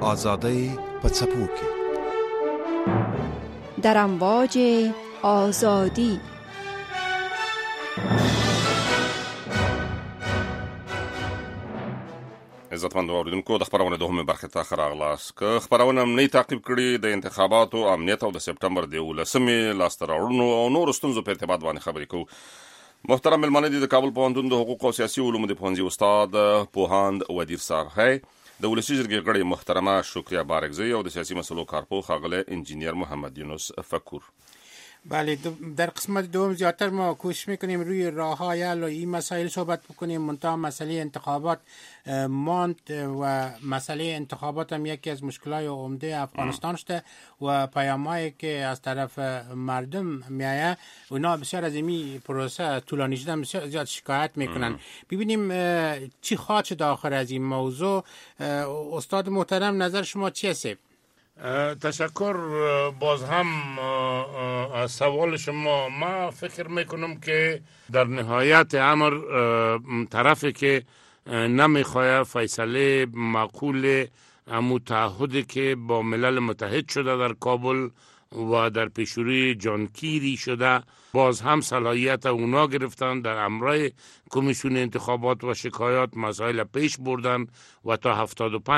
آزادی په څپو کې در امواج آزادی. عزتمند اوریدونکو، د خبرونه دوهمه برخه ته راغلاست. که خبرونه نه تعقیب کړي د انتخاباتو امنیت او د سپټمبر د 11مې لاسته راوړنو او نور ستونزو په ارتباط باندې خبرې کوو. محترم ملمانه دي د کابل پوهنتون د حقوق او سیاسي علومو د پوهنځي استاد پوهاند ودیر سارخی، د ولسی جرګې غړي محترمه شکریه بارکزی او د سیاسي مسلو کارپو ښاغلی انجینیر محمد یونس فکور. بله، در قسمت دوم زیادتر ما کوشش میکنیم روی راه‌های حل و این مسائل صحبت بکنیم. منتها مسئله انتخابات ماند و مسئله انتخابات هم یکی از مشکلات عمده افغانستان شده و پیامایی که از طرف مردم میایه اونا بسیار از این پروسه طولانی شده بسیار زیاد شکایت میکنن. ببینیم چی خواهد شد آخر از این موضوع. استاد محترم، نظر شما چی است؟ تشکر باز هم از سوال شما. ما فکر میکنم که در نهایت امر طرفی که نمیخواه فیصله معقول متعهدی که با ملل متحد شده در کابل و در پیشروی جان کیری شده باز هم صلاحیت اونا گرفتن در امرای کمیسیون انتخابات و شکایات مسائل پیش بردن و تا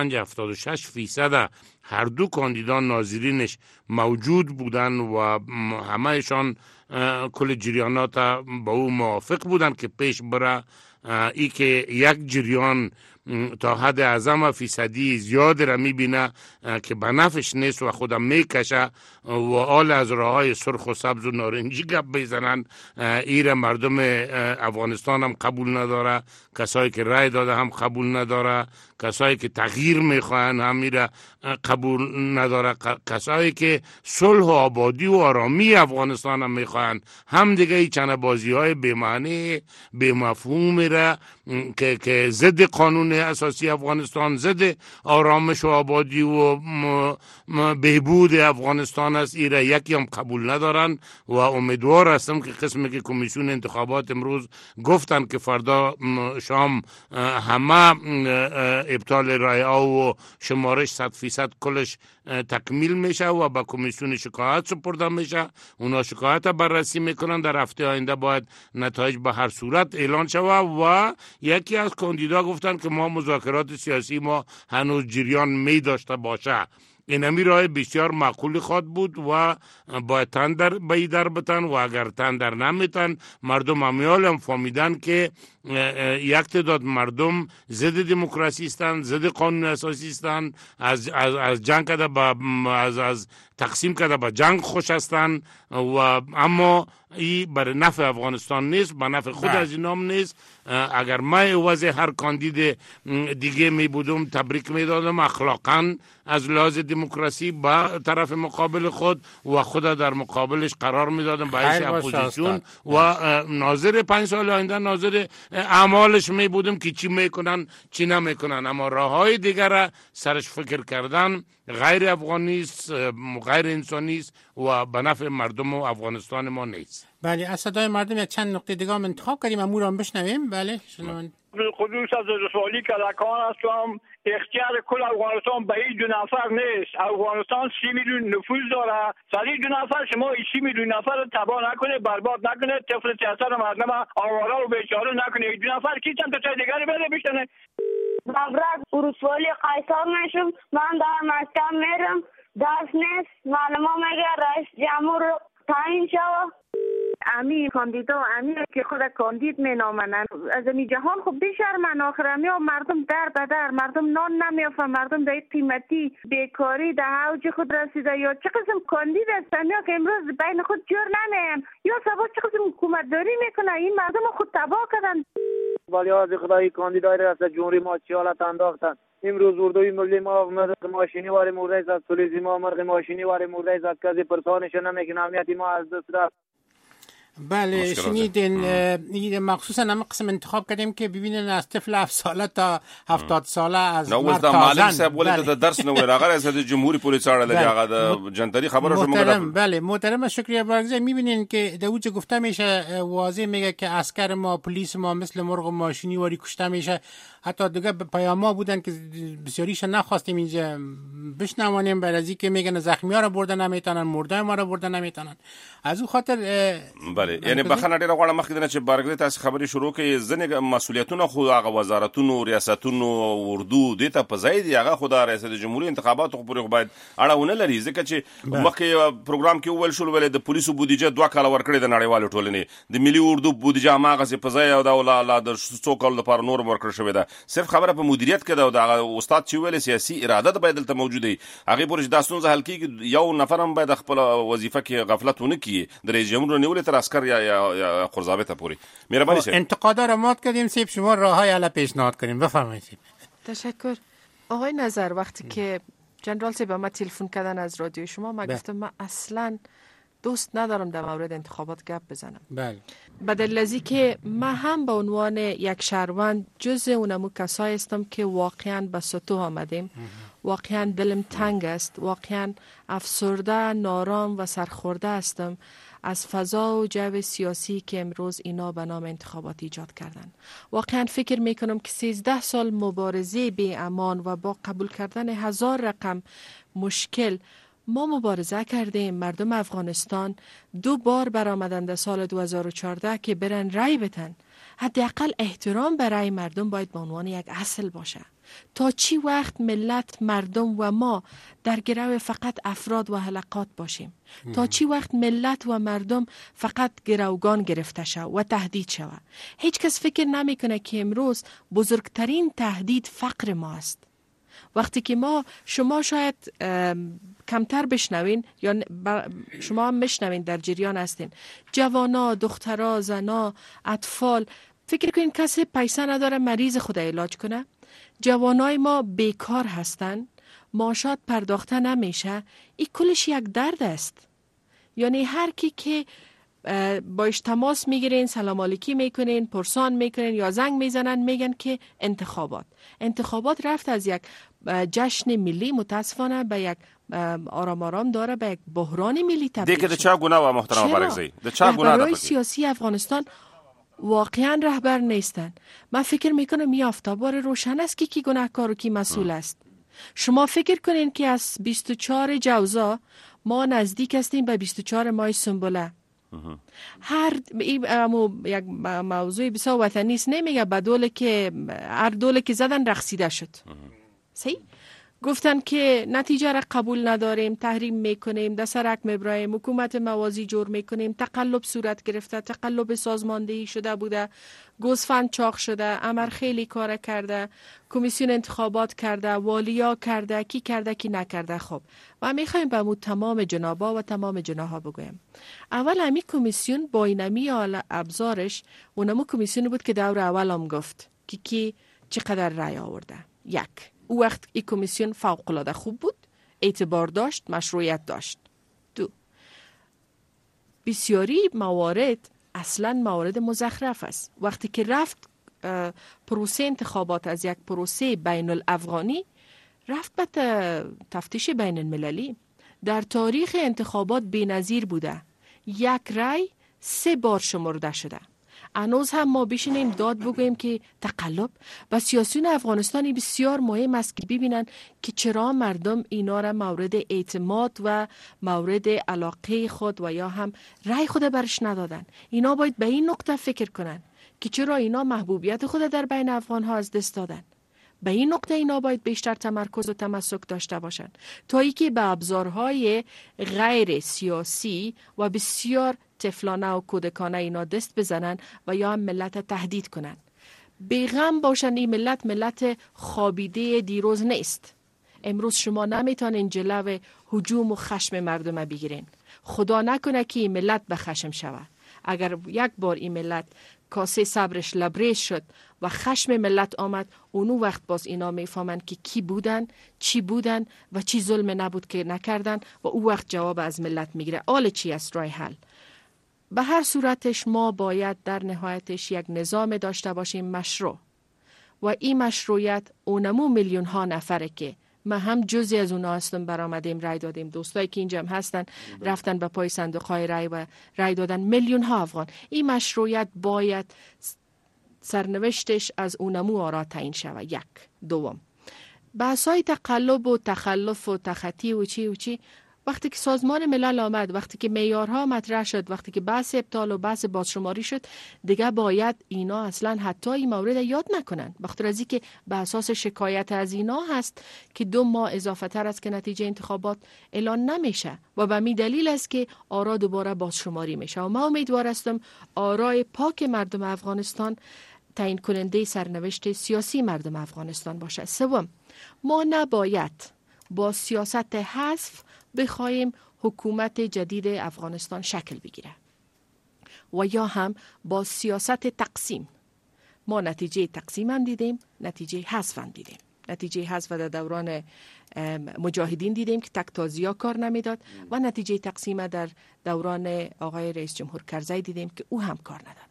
75-76% هر دو کاندیدان ناظرینش موجود بودن و همهشان کل جریانات با او موافق بودن که پیش بره. ای که یک جریان تا حد اعظم فیصدی زیاد را میبینه که به نفعش نیست و خودم میکشه و آل از راه های سرخ و سبز و نارنجی گپ بزنن، ایره مردم افغانستان هم قبول نداره، کسایی که رای داده هم قبول نداره، کسایی که تغییر میخواهن هم ایره قبول نداره، کسایی که صلح و آبادی و آرامی افغانستان هم میخواهن هم دیگه ای چنه بازی های بی‌معنی بی‌مفهوم را که ضد قانون اساسی افغانستان، ضد آرامش و آبادی و بهبود افغانستان است، ایره یکی هم قبول ندارن و امیدوار هستم که قسمی که کمیسیون انتخابات امروز گفتن که فردا شام همه ابطال رای ها و شمارش 100% کلش تکمیل میشه و با کمیسیون شکایت سپرده میشه. اونا شکایت بررسی میکنن. در هفته آینده باید نتایج به هر صورت اعلان شود و یکی از کاندیدا گفتن که ما مذاکرات سیاسی ما هنوز جریان می داشته باشه. اینمی راه بسیار معقول خواد بود و باید تندر در بتن و اگر تندر نمیتن مردم امیال هم فهمیدن که یک تعداد مردم ضد دموکراسی هستند، ضد قانون اساسی هستند، از جنگ کده از تقسیم کده به جنگ خوش هستند و اما این برای نفع افغانستان نیست، به نفع خود از اینام نیست. اگر من وضع هر کاندید دیگه می بودم تبریک می دادم اخلاقاً از لحاظ دموکراسی با طرف مقابل خود و خود در مقابلش قرار می دادم به حیث اپوزیسیون و ناظر 5 سال آینده ناظر اعمالش می بودم که چی میکنن چی نمیکنن. اما راههای دیگر را سرش فکر کردن غیر افغانی است، غیر انسانی است و به نفع مردم و افغانستان ما نیست. بله، از صدای مردم یک چند نقطه دیگه هم انتخاب کردیم، امور هم بشنویم. بله، خصوص از رسوالی کلکان هستم. اختیار کل افغانستان به این 2 نفر نیست. افغانستان 30 میلیون نفوذ داره. سری 2 نفر شما 30 میلیون نفر رو تباه نکنه، برباد نکنه، طفل سیاست مردم آواره و بیچاره نکنه. 2 نفر کی چند تا دیگری بده بشنه. مبرد رسوالی قیصر میشم. من در مسکن میرم، درس نیست، معلومه میگه رئیس جمهور تعیین شود. امی کاندیدا امی که خود کاندید می نامنن از امی جهان خب بشرمن. آخر امی مردم در بدر، مردم نان نمیافن، مردم در قیمتی بیکاری در اوج خود رسیده. یا چه قسم کاندید است امی که امروز بین خود جور نمیم یا سبا چه قسم حکومت داری میکنه. این مردم خود تباه کردن. ولی از خدای کاندیدای ریاست جمهوری ما چی حالت انداختن. امروز اردوی ملی ما مرغ ماشینی واری مرده از پلیسی ما مرغ ماشینی واری مرده از کسی پرسانش نمیکنه. امنیتی ما از دست رفت. بله شنیدین مخصوصا هم قسم انتخاب کردیم که ببینین از طفل 7 ساله تا 70 ساله از مرد تا معلم صاحب ولې ته درس نه ویل هغه رئیس جمهوریت پولیس اړه لري هغه د جنتری خبره شو محترم. بله محترم شکریه بارگزه. میبینین که در اوج گفته میشه واضح میگه که عسکر ما پلیس ما مثل مرغ ماشینی واری کشته میشه. حتی دیگه پیاما بودن که بسیاریش نخواستیم اینجا بشنوانیم برای از اینکه میگن زخمی‌ها رو بردن نمیتونن، مردای ما رو بردن نمیتونن. از اون خاطر بله یعنی بخنه ډیره غواړم مخکې نه چې بارګزه تاسو خبرې شروع کړئ ځنې مسؤلیتونه خو هغه وزارتونو ریاستونو اردو د ته په ځای دی هغه خو د رئیس جمهوریت انتخاباتو پورې باید اړهونه لري ځکه چې مخکې پروګرام کې وویل شول ولې د پولیسو بودیجه 2 کال ورکړي د نړیوالو ټولنې د ملي اردو بودیجه هغه په ځای او د څو کال لپاره نور ورکړل شوی ده. صرف خبره په مدیریت کې ده او استاد چې ویل سیاسي اراده د باید دلته موجوده وي هغه پورې د ستونزه حل کیږي. یو نفر هم باید خپل وظیفه کې غفلت ونه کړي د رئیس جمهور نیولې تر عسکر یا قرضابطه پوری. مهربانی سید انتقادا را مات کردیم سیب شما راههای حل پیشنهاد کنیم. بفرمایید. تشکر آقای نظر. وقتی که جنرال صاحب ما تلفن کردن از رادیو شما ما گفتم من اصلا دوست ندارم در مورد انتخابات گپ بزنم. بله. بدل از که من هم به عنوان یک شهروند جز اونمو کسایی هستم که واقعا به سطوح آمدیم. واقعا دلم تنگ است. واقعا افسرده، نارام و سرخورده هستم از فضا و جو سیاسی که امروز اینا به نام انتخابات ایجاد کردن. واقعا فکر میکنم که 13 سال مبارزه بی امان و با قبول کردن 1000 رقم مشکل ما مبارزه کردیم. مردم افغانستان 2 بار برآمدند در سال 2014 که برن رای بدن. حداقل احترام برای مردم باید به عنوان یک اصل باشه. تا چی وقت ملت، مردم و ما در گرو فقط افراد و حلقات باشیم؟ تا چی وقت ملت و مردم فقط گروگان گرفته شود و تهدید شود؟ هیچ کس فکر نمیکنه که امروز بزرگترین تهدید فقر ما است. وقتی که شما شاید کمتر بشنوین یا شما هم بشنوین در جریان هستین، جوانا، دخترا، زنا، اطفال، فکر کنین کسی پیسه نداره مریض خود علاج کنه؟ جوانای ما بیکار هستن، معاشات پرداخته نمیشه. این کلش یک درد است. یعنی هر کی که باش تماس میگیرین، سلام علیکی میکنین، پرسان میکنین یا زنگ میزنن میگن که انتخابات رفت از یک جشن ملی متاسفانه به یک آرام داره به یک بحران ملی تبدیل شد. دیگه چه گناه و محترم بارگزی ده چه گناه برای سیاسی افغانستان واقعا رهبر نیستن. من فکر میکنم این آفتابار روشن است که کی گناهکار و کی مسئول است. شما فکر کنین که از 24 جوزا ما نزدیک هستیم به 24 ماه سنبله. یک موضوع بسیار وطنی است. نمیگه به دوله که هر دوله که زدن رقصیده شد. صحیح؟ گفتن که نتیجه را قبول نداریم، تحریم میکنیم، در سرک میبرایم، حکومت موازی جور میکنیم، تقلب صورت گرفته، تقلب سازماندهی شده بوده، گوسفند چاق شده، امر خیلی کار کرده، کمیسیون انتخابات کرده، والیا کرده، کی کرده کی نکرده. خب و میخوایم به تمام جنابا و تمام جناها بگویم. اول همی کمیسیون با اینمی ابزارش اونمو کمیسیون بود که دور اول هم گفت که کی چقدر رای آورده. یک، او وقت این کمیسیون فوق‌العاده خوب بود، اعتبار داشت، مشروعیت داشت. 2، بسیاری موارد اصلا موارد مزخرف است. وقتی که رفت پروسه انتخابات از یک پروسه بین الافغانی رفت به تفتیش بین المللی. در تاریخ انتخابات بی‌نظیر بوده. یک رای 3 بار شمرده شده. هنوز هم ما بشینیم داد بگوییم که تقلب و سیاسیون افغانستانی بسیار مهم است که ببینن که چرا مردم اینا را مورد اعتماد و مورد علاقه خود و یا هم رای خود برش ندادن. اینا باید به این نقطه فکر کنن که چرا اینا محبوبیت خود در بین افغان ها از دست دادن. به این نقطه اینا باید بیشتر تمرکز و تمسک داشته باشن تا ای که به ابزارهای غیر سیاسی و بسیار طفلانه و کودکانه اینا دست بزنن و یا هم ملت تهدید کنن. بیغم باشن این ملت خوابیده دیروز نیست. امروز شما نمیتونین جلو هجوم و خشم مردم بگیرین. خدا نکنه که این ملت به خشم شود. اگر یک بار این ملت کاسه صبرش لبریز شد و خشم ملت آمد، اونو وقت باز اینا میفهمن که کی بودن، چی بودن و چی ظلم نبود که نکردن و او وقت جواب از ملت میگیره. آل چی است رای حل؟ به هر صورتش ما باید در نهایتش یک نظام داشته باشیم مشروع و این مشروعیت اونمو میلیون ها نفره که ما هم جزی از اونا هستم برآمدیم رای دادیم. دوستایی که اینجا هستن رفتن به پای صندوق‌های رای و رای دادن میلیون ها افغان. این مشروعیت باید سرنوشتش از اونمو آرا تعیین شود. یک. دوم، بحث‌های تقلب و تخلف و تخطی و چی وقتی که سازمان ملل آمد، وقتی که معیارها مطرح شد، وقتی که بحث ابطال و بحث بازشماری شد، دیگه باید اینا اصلا حتی این مورد یاد نکنن. بخاطر از اینکه به اساس شکایت از اینا هست که 2 ماه اضافه تر است که نتیجه انتخابات اعلان نمیشه و به می دلیل است که آرا دوباره بازشماری میشه و ما امیدوار هستم آرای پاک مردم افغانستان تعیین کننده سرنوشت سیاسی مردم افغانستان باشه. سوم، ما نباید با سیاست حذف بخوایم حکومت جدید افغانستان شکل بگیره و یا هم با سیاست تقسیم. ما نتیجه تقسیم هم دیدیم، نتیجه حذف هم دیدیم. نتیجه حذف در دوران مجاهدین دیدیم که تکتازیا کار نمیداد و نتیجه تقسیم در دوران آقای رئیس جمهور کرزی دیدیم که او هم کار نداد.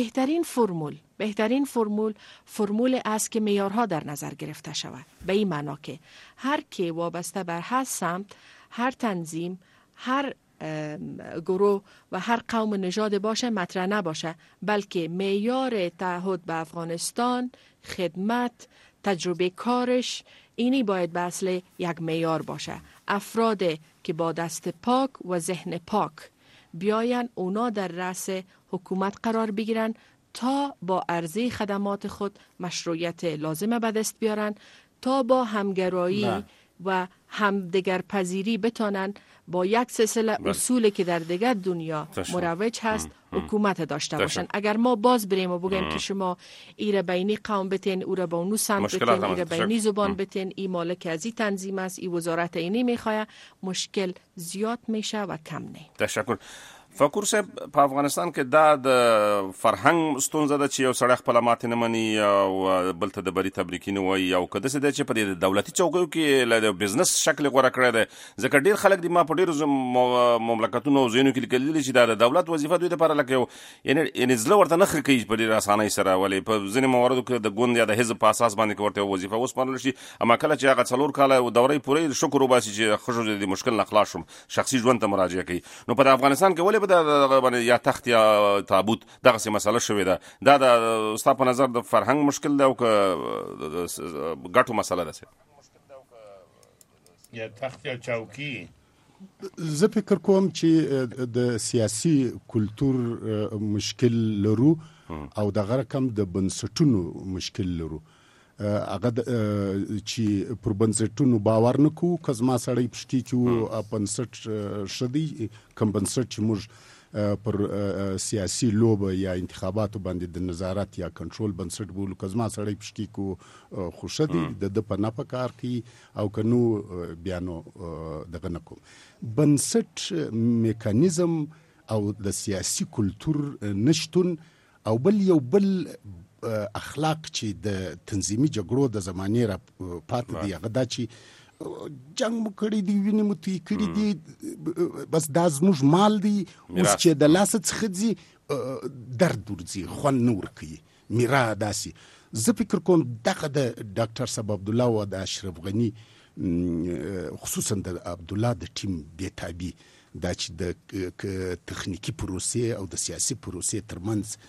بهترین فرمول است که معیارها در نظر گرفته شود، به این معنا که هر کی وابسته بر هر سمت، هر تنظیم، هر گروه و هر قوم نژاد باشه مطرح نباشه، بلکه معیار تعهد به افغانستان، خدمت، تجربه کارش، اینی باید به اصل یک معیار باشه. افراد که با دست پاک و ذهن پاک بیاین اونا در رأس حکومت قرار بگیرن تا با عرضه خدمات خود مشروعیت لازمه به دست بیارن، تا با همگرایی و همدیگر پذیری بتانن با یک سلسله اصولی که در دیگر دنیا مروج هست حکومت داشته باشن. اگر ما باز بریم و بگیم که شما ایره بینی قوم بتین، او را با اونو سمت بتین، ایره بینی زبان بتین، ای مالک از ای تنظیم است، ای وزارت اینی میخواه، مشکل زیاد میشه و کم نه. تشکر. فکر صاحب، په افغانستان کې دا د فرهنګ ستونزه ده چې یو سړی خپله ماتې نه مني او بل ته د بري تبریکي نه وایي، او که داسې ده چې په دې دولتي چوکیو کې له بزنس شکل غوره کړی دی. ځکه ډېر خلک دي، ما په ډېرو مملکتونو او ځایونو کې لیکلي چې دا د دولت وظیفه دوی دپاره لکه یو یعنې زړه ورته نه ښه کوي په ډېرې اسانۍ سره، ولې په ځینې مواردو کې د ګوند یا د حزب په اساس باندې که ورته یو وظیفه وسپارل شي، اما کله چې هغه 4 کاله دورې پورې شکر وباسي چې ښه شو د مشکل نه خلاص شوم، شخصي ژوند ته مراجعه کوي. نو په افغانستان کې ولې به یا تخت یا تابوت دغه څه مسله شوې ده؟ دا د ستا په نظر د فرهنګ مشکل ده او که ګټو مسله ده؟ یا تخت یا چوکي؟ زه فکر کوم چې د سیاسي کلتور مشکل لرو او دغه رقم د بنسټونو مشکل لرو. هغه چې پر بنسټونو باور نه کوو، که زما سړی پشتي چې بنسټ شدی کوم بنسټ چې موږ پر سیاسي لوبه یا انتخاباتو باندې د نظارت یا کنټرول بنسټ بولو، که زما سړی پشتي کو خوښه دی د په نفع کار کوي او که نو بیا نو دغه نه کوم. بنسټ میکانیزم او د سیاسي کلتور نشتون او بل اخلاق چې د تنظیمي جګړو د زمانې را پاتې دی، هغه دا چې جنگ مو کړی دی، وینې مو توی کړي دي، بس دا زموږ مال دی، اوس چې د لاسه څخه ځي درد ورځي، خوند نه ورکوي، میرا داسې. زه فکر کوم دغه د ډاکټر صاحب عبدالله و د اشرف غني خصوصا د عبدالله د ټیم بېتابي دا چې د تخنیکی پروسې او د سیاسي پروسې ترمنځ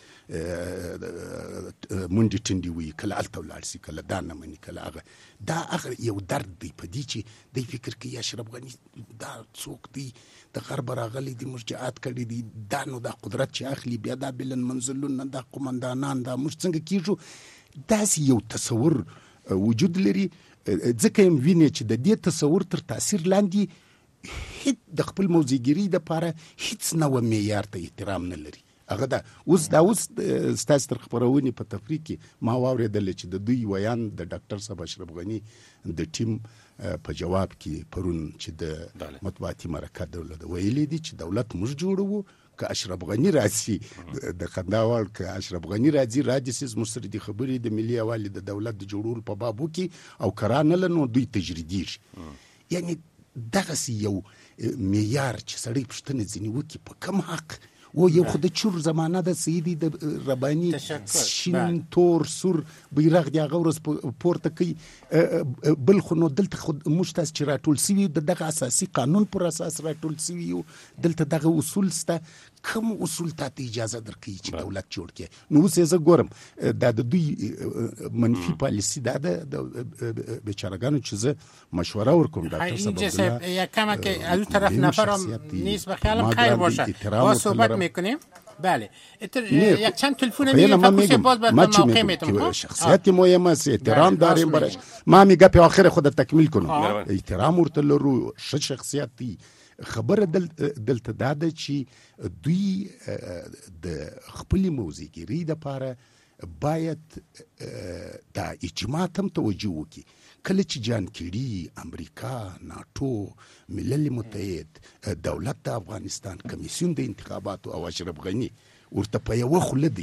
منډې ټنډې وي، کله هلته ولاړ شي، کله دا نه مني، کله هغه. دا هغه یو درد دی په دې چې دی فکر کوي اشرف غني دا څوک دی، د غرب راغلی دی، موږ جهاد کړی دی، دا نو دا قدرت چې اخلي بیا دا بلن منزلونه، دا قمندانان، دا موږ څنګه کیږو. داسې یو تصور وجود لري. ځکه یم وینې چې د دې تصور تر تاثیر لاندې هیڅ د خپل موضوعګیري دپاره هیڅ نوع معیار ته احترام نه لري. هغه دا اوس ستاسو تر خپرونې په تفریح کې ما واورېدل چې د دوی ویان د ډاکټر صاحب اشرف غني د ټیم په جواب کې پرون چې د مطبوعاتي مرکه دولت ویلي دي چې دولت موږ جوړوو، که اشرف غني راځي د خنداوال، که اشرف غني راځي موږ سره د خبرې د ملي یوالي د دولت د جوړولو په باب وکړي او کرانه نو دوی تجریدیږي. یعنی دغسې یو معیار چې سړی پوښتنه ځینې وکړي په کم حق و یو خود چور زمانه د سیدی د ربانی شین تور سور بیرغ دی غورس پورته کوي بل خو نو دلته خود مشتاس چې راټول سوي دغه اساسي قانون پر اساس راټول سوي دلته دغه اصول سته کوم اصول ته اجازه درکړي چې دولت جوړ کړي. نو اوس زه ګورم د دوی منفي پالیسی د بیچارهګانو چې زه مشوره ورکوم ډاکټر صاحب یکم که از اون طرف نفرم نیست بخیالم خیر باشه با صحبت میکنیم. بله یک چند تلفن میگیریم باز بعد موقع میتونم شخصیت مهمه است احترام داریم برش ما میگه په اخر خود تکمیل کنم احترام ورته لرو شخصیت دی خبره دلته داده چې دوی د خپل موزیګری د پاره باید د اجماع تم توجه وکړي. کله چې جان کیری امریکا ناتو ملل متحد دولت د افغانستان کمیسیون د انتخاباتو او اشرف غنی ورته په یو خلدي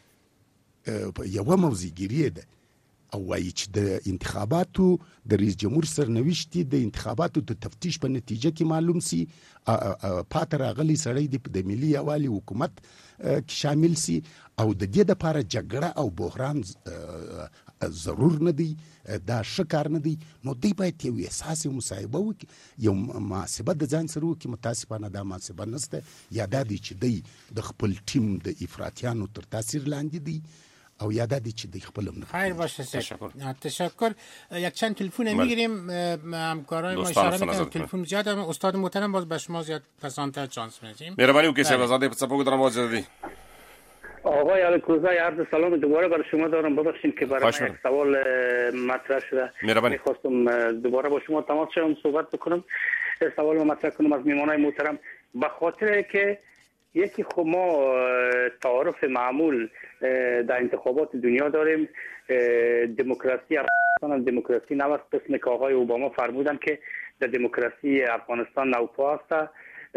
په یو موزیګری ده او وایي چې د انتخاباتو د رئیس جمهور سرنوشتي د انتخاباتو د تفتیش په نتیجه کې معلوم سي پاتې راغلي سړی د ملي یوالي حکومت کې شامل سي او د دې لپاره جګړه او بحران ضرور نه دی دا شکار نه دی. نو دی باید یو احساس مصاحبه وکړي یو محاسبه د ځان سره وکړي. متاسفانه دا محاسبه نشته یا دا دی چې دی د خپل ټیم د افراطیانو تر تاثیر لاندې دی او یاد دی چې د خپل خیر باشه. تشکر. یک چند تلفن میگیریم همکارای ما اشاره میکنن تلفن زیاد استاد محترم باز به شما زیاد پسندتر چانس میدیم. مهربانی وکړئ صاحب آزاده په څپو درم واجد آقای الکوزای عرض سلام دوباره برای شما دارم. ببخشید که برای من یک سوال مطرح شده میخواستم دوباره با شما تماس شدم صحبت بکنم سوال رو مطرح کنم از میهمانای محترم به خاطر که یکی خب ما تعارف معمول در انتخابات دنیا داریم دموکراسی افغانستان دموکراسی نو است قسم که آقای اوباما فرمودن که در دموکراسی افغانستان نوپا است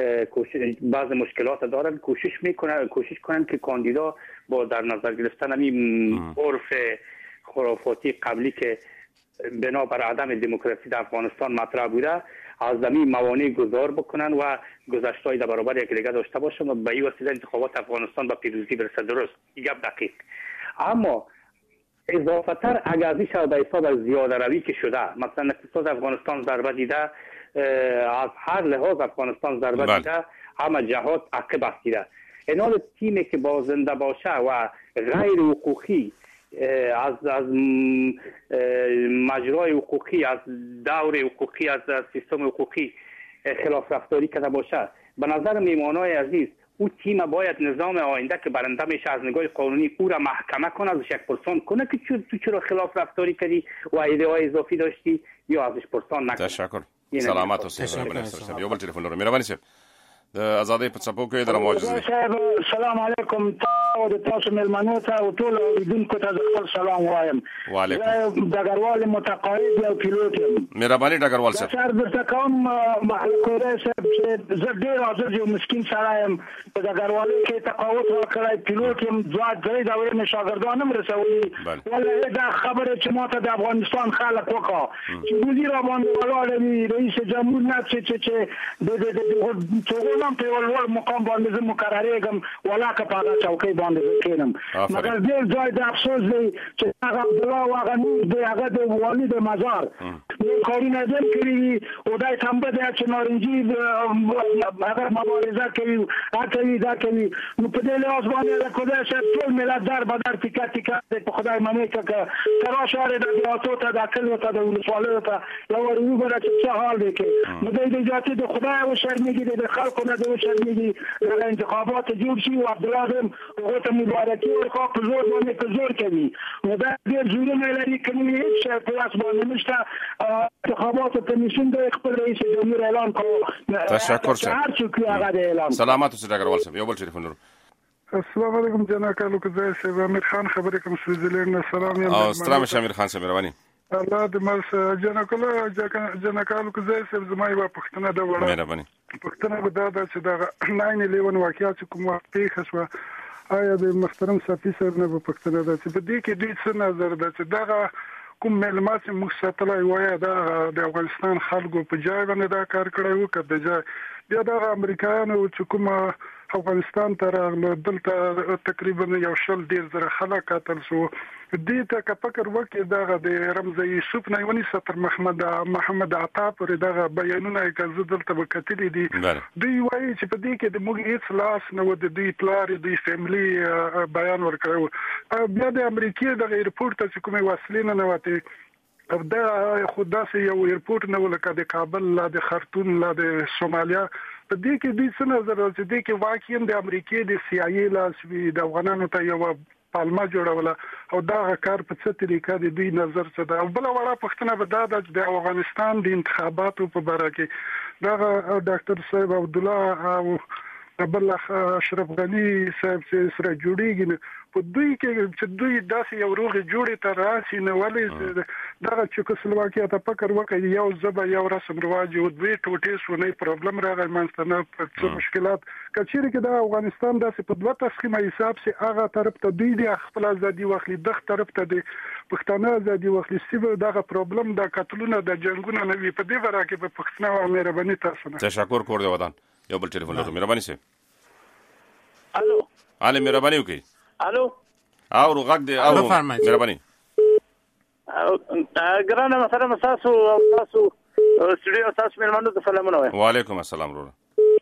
بعض مشکلات دارن کوشش کنن که کاندیدا با در نظر گرفتن همین عرف خرافاتی قبلی که بنابر عدم دموکراسی در افغانستان مطرح بوده از زمین موانع گذار بکنن و گذشته‌ای در برابر یکدیگر داشته باشن و به این وسیله انتخابات افغانستان به پیروزی برسه. درست گپ دقیق. اما اضافتر اگر از این شد به حساب از زیاده روی که شده مثلا اقتصاد افغانستان ضربه دیده از هر لحاظ افغانستان ضربه دیده همه جهات عقب استیده اینال تیمی که بازنده باشه و غیر حقوقی از مجرای حقوقی از دور حقوقی از سیستم حقوقی خلاف رفتاری کرده باشه به نظر میهمانای عزیز او تیم باید نظام آینده که برنده میشه از نگاه قانونی او را محکمه کنه ازش یک پرسان کنه که تو چرا خلاف رفتاری کردی و ایده های اضافی داشتی یا ازش پرسان نکنه. تشکر. سلامات اوسئ. یو بل ټلیفون لرم. مهرباني صاحب د آزادۍ په څپو کې در موجود دي. سلام علیکم او د تاسو ملمنو ته او ټول اوریدونکو ته خپل سلام وایم. وعلیکم. ډګروال متقاعد او پیلوټ یم. مهرباني ډګروال صاحب. سر درته کوم کوره صاحب چې زه ډېر حاضر یم مسکین سره یم په ډګروالۍ کې تقاعد وکړای پیلوټ یم درې دورې شاګردان هم رسولي ولې دا خبره چې ماته د افغانستان خلک وکړه چې وزیر باندې ولاړ وي رئیس جمهور نه چې ټولم په ولور مقام باندې زه مقرریږم ولاکه په هغه چوکۍ باندې کېنم مګر ډېر ځای د افسوس دی چې هغه عبدالله او هغه نور دی هغه د والي د مزار کارونه دې کړی او دای تنبه دی چې نارنجي هغه مبارزه کوي هغه دا کوي نو په دې لحاظ باندې خدای شاید ټول ملت در بدر تیکا تیکا په خدای منی که ترا شهر د دیاتو ته د کلو ته د ولسوالۍ ته یو ورو بره چې څه حال دی کې نو د ذاتي د خدای او شرمېږي د خلکو نه د شرمېږي د انتخابات جوړ شي او عبدالله هم هغه ته مبارکي ورکړه په زور باندې په زور کوي نو دا ډېر زورونه لري کوي چې په لاس باندې نشته انتخابات کمیسیون د خپل رئیس جمهور اعلان کړ. تشکر شه. سلامات اوسئ ډګروال صاحب. یو بل ټلیفون لرو. السلام علیکم جناب کالو کوزای صاحب امیر خان خبرې کوم سویزرلند. سلام یم. السلام امیر خان صاحب مهرباني. الله دې مرسته جناب کالو کوزای صاحب زما یو پښتنه د وړه مهرباني پښتنه به دا چې دا 9/11 واقعیت کوم وخت پیښ شو آیا د محترم صافي صاحب نه په پښتنه دا چې په دې کې ډېر څه نظر ده چې دا کوم معلومات چې موږ ساتلای وای دا د افغانستان خلکو په ځای باندې دا کار کړی و کړه د ځای بیا د امریکایانو چې کوم افغانستان ته راغله دلته تقریبا یو شل ډیر زره خلک قتل شو دې ته که فکر وکړي دغه د رمزي یوسف نه ونی ستر محمد عطا پر دغه بیانونه کې دلته وکړي دي دوی وایي چې په دې کې د موږ هیڅ لاس نه و د دوی پلار د فیملی بیان ورکړو بیا د امریکای د ایرپورټ ته کومه وسیله نه وته او دا خداسه یو ایرپورټ نه ولکه د کابل لا د خرطوم لا د سومالیا په دې کې دوی څه نظر چې دې کې واقعا د امریکای د سی آی ای لاس وی د افغانانو ته یو پالما جوړوله او دا کار په څه طریقه د دوی نظر څه ده او بل وړه پښتنه به دا د افغانستان د انتخاباتو په باره کې دا ډاکټر صاحب عبد الله او بل اشرف غنی صاحب سره جوړیږي په دوی کې چې دوی داسې یو روغ جوړې ته راسي نه ولې دغه چکسلواکیا ته فکر وکړي یو زبا یو رسم رواج او دوی ټوټې سونې پرابلم راغی منځته په څه مشکلات کچېره کې د افغانستان داسې په دوه تسخیمه حساب سي هغه طرف ته دوی د خپل ازادي واخلي دغه طرف ته د پښتانه ازادي واخلي سی دغه پرابلم د قتلونه د جنگونو نه وي په دې ورا کې په پښتنه او مهرباني تاسو نه تشکر کور دی ودان یو بل ټلیفون لرو مهرباني سي الو علي مهرباني وکي الو او غږ دی او مهرباني ګرانه مسره مساسو او تاسو سټډیو تاسو مېلمانو ته سلامونه وایم وعلیکم السلام ورو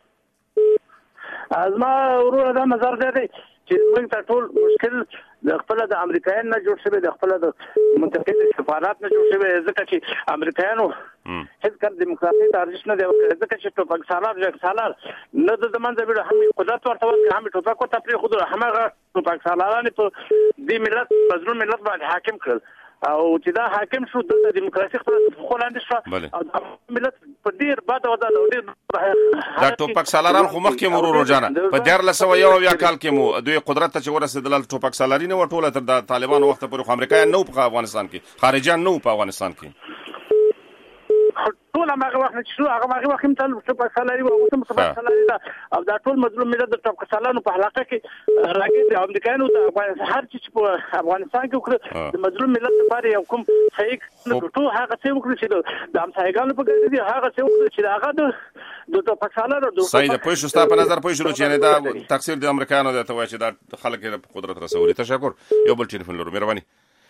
ازما ورو دا نظر دی چې موږ ته ټول مشکل د خپل د امریکایانو نه جوړ شوی د خپل د منتخب سفارت نه جوړ شوی ځکه چې امریکایانو هیڅ کار دیموکراسي د ارزښت نه دی ځکه چې ټوپک سالار نه د زمانه ویل هم قدرت ورته ورکړي هم ټوپک ته پری خود همغه ټوپک سالاران په دې ملت مظلوم ملت باندې حاکم کړل او چې دا حاکم شو د دیموکراسي خپل خولاندې شو او ملت په ډیر بد او دا ټوپک سالاران خو مخکې مرورو جانه په 1401 کال کې مو دوی قدرت ته ورسېدل ټوپک سالاری نه وټوله تر د طالبانو وخت پورې امریکایان نو په افغانستان کې خارجيان نو په افغانستان کې ټول هغه وخت چې هغه وخت هم تل ټوپک سالاری او هم ټوپک سالاری او دا ټول مظلوم ملت د ټوپک سالارانو په علاقه کې راګي د امریکایانو د هر چې په افغانستان کې وکړه د مظلوم ملت لپاره یو کوم صحیح ټول هغه څه وکړي چې د امسایګانو په ګټه دي هغه څه وکړي چې هغه د ټوپک سالارو د صحیح د پوه شو ستا په نظر پوه شو چې دا تقصیر د امریکایانو دی ته وایي چې دا خلک په قدرت رسولي تشکر یو بل ټلیفون لرو مهرباني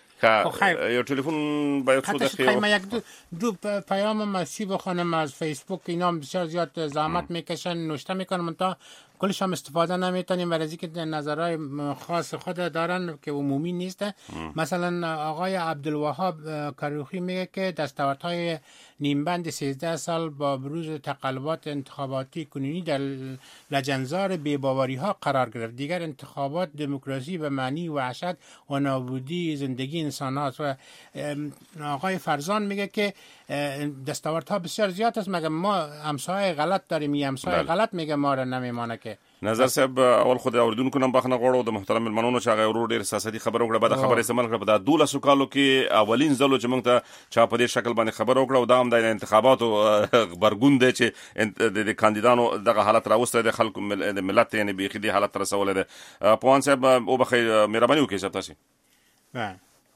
یو تلفن باید خود خیلی یک دو پیام مسیح بخونم از فیسبوک اینا بسیار زیاد زحمت میکشن نوشته میکنن منتها کلش هم استفاده نمیتونیم برای که نظرهای خاص خود دارن که عمومی نیسته مثلا آقای عبدالوهاب کروخی میگه که دستاوردهای نیمبند 13 سال با بروز تقلبات انتخاباتی کنونی در لجنزار بی‌باوری ها قرار گرفت دیگر انتخابات دموکراسی به معنی وحشت و نابودی زندگی انسان هاست و آقای فرزان میگه که دستاوردها بسیار زیاد است مگر ما همسایه غلط داریم یا همسایه غلط میگه ما را نمیمانه که نظر صاحب اول خو د اوریدونکو نن بخنه غوړو د محترم ملمنونو چې هغه ورور ډیر سیاسي خبر وکړه بعد خبره استعمال کړه په 12 کالو کې اولین ځلو چې موږ ته چا په دې شکل باندې خبر وکړه او دا هم د انتخاباتو برګون دی چې د کاندیدانو دغه حالت راوسته د خلکو د ملت یعنی به خدي حالت رسول دی پوان صاحب او بخیر مهرباني وکړئ صاحب تاسو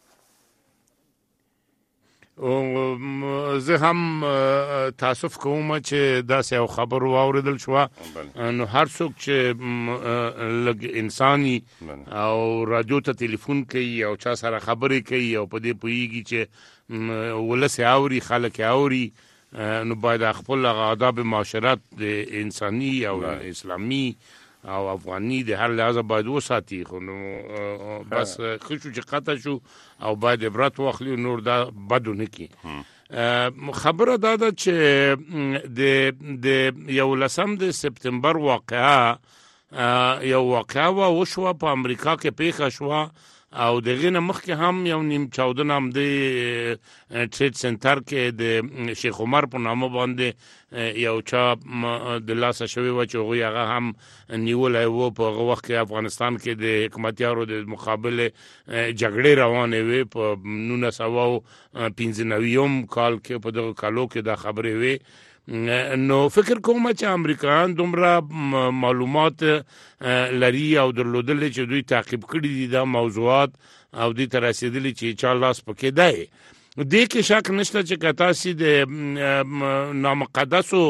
او زه هم تاسف کوم چې دا سه خبر واوریدل شو نو هر څوک چې لګ انساني او رادیو ته ټلیفون کوي او چا سره خبرې کوي او په دې پويږي چې ولسه اوري خلک اوري نو باید خپل آداب معاشرت د انساني او اسلامي او افغاني د هر لحاظه باید وساتي خو نو بس خشو چې قطع شو او باید عبرت واخلي نور دا بدونه کی خبره دا ده چې د 11 سپتمبر واقعا یو واقعا وشو په امریکا کې پیښه شو او دغه نه مخکې هم یو نیم چاودنه هم د ټریډ سنټر کې د شیخ عمر په نامه باندې یو چا د لاسه شوی و چې هغه هم نیولای و په وخت کې افغانستان کې د حکومتیارو د مقابله جګړې روانې وي په 1995 کال کې په دغه کالو کې دا خبرې وي نو فکر کوم چې امریکایان دومره معلومات لري او درلودل چې دوی تعقیب کړي دي دا موضوعات او دوی تر رسیدلی چې چا لاس پکې دی دې کې شک نشته چې کتاسي د نامقدسو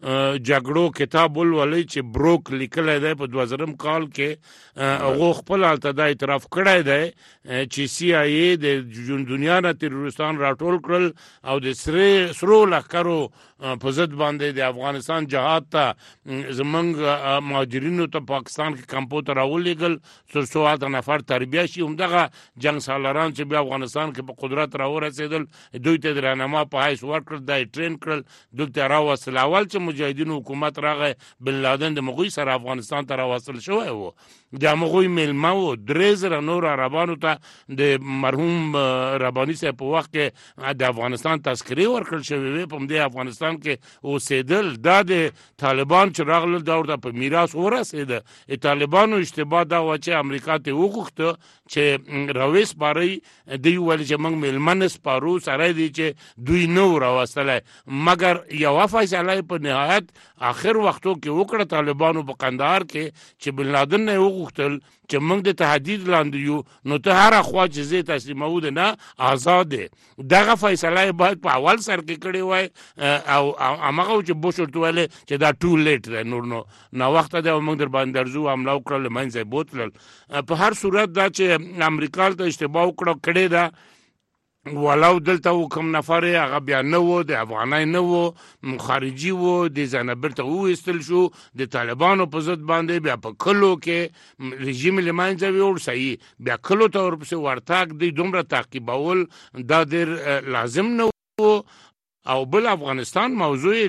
جګړو کتاب ولولي چې بروک لیکلی دی په 2000 کال کې هغه خپل حالت د اعتراف کړی دی چې سی آی ای د دنیا نه تروریستان راټول کړل او د سرو لښکرو په ضد باندې د افغانستان جهاد ته زمونږ مهاجرینو ته پاکستان کې کمپو ته راولېږل تر څو هلته نفر تربیه شي. همدغه جنګ سالاران چې بیا افغانستان کې په قدرت راورسېدل دوی ته د رهنما په حیث ورکړل، دا یې ټرین کړل، دلته یې راوستل. اول چې مجاهدینو حکومت راغی بن لادن د مغوی سره افغانستان ته راوستل شوی و، د مغوی میلمه و. 3000 نور عربانو ته د مرحوم رباني صاحب په وخت کې د افغانستان تذکرې ورکړل شوې وې، په همدې افغانستان کې اوسېدل. دا د طالبان چې راغلل دا ورته په میراث ورسېده. د طالبانو اشتباه دا وه چې امریکا ته وغوښته چې راوې سپارئ، دوی ویل چې موږ میلمه نه سپارو، سره دی چې دوی نه و راوستلی. مګر یوه فیصله په نهایت آخر وختو کې وکړه طالبانو په قندهار کې چې بن لادن نه یې وغوښتل چې موږ د تهدید لاندې یو، نو ته هر خوا چې زه تسلیموو د نه آزاد دی. دغه فیصله باید په اول سر کې کړې وای او همغه چې بوش ورته ویلې چې دا ټو لیټ دی، نور نو ناوخته دی او موږ در باندې درځو، حمله وکړل، له منځه یې بوتلل. په هر صورت دا چې امریکا ته اشتباه کړې ده، ولو دلته کوم نفر هغه بیا نه و، د افغانای نه و، خارجي و، د ځانه بیرته وویستل شو د طالبانو په ضد باندې. بیا په کلو کې رژیم له منځه ویوړ، صحیح بیا کلو ته ورپسې ورتګ دی دومره تعقیبول دا ډېر لازم نه و. او بل افغانستان موضوع